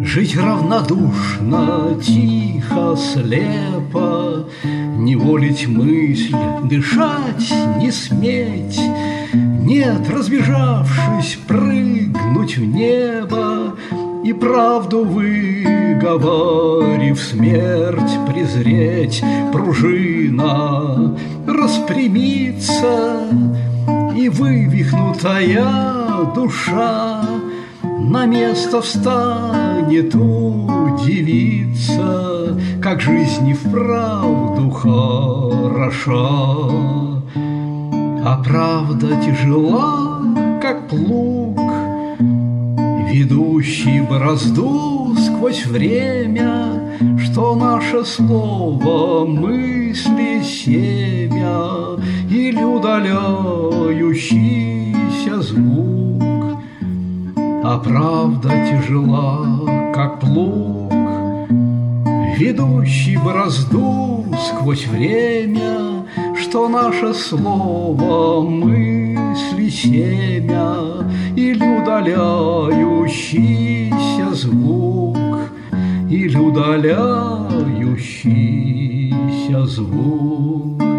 Жить равнодушно, тихо, слепо, не волить мысль, дышать, не сметь. Нет, разбежавшись, прыгнуть в небо и правду выговорив, смерть презреть, пружина распрямится, и вывихнутая душа на место встанет удивиться, как жизнь и вправду хороша. А правда тяжела, как плуг, ведущий борозду сквозь время, что наше слово, мысли, семя или удаляющийся звук. А правда тяжела, как плуг, ведущий борозду сквозь время, что наше слово, мысли, семя или удаляющийся звук, или удаляющийся звук.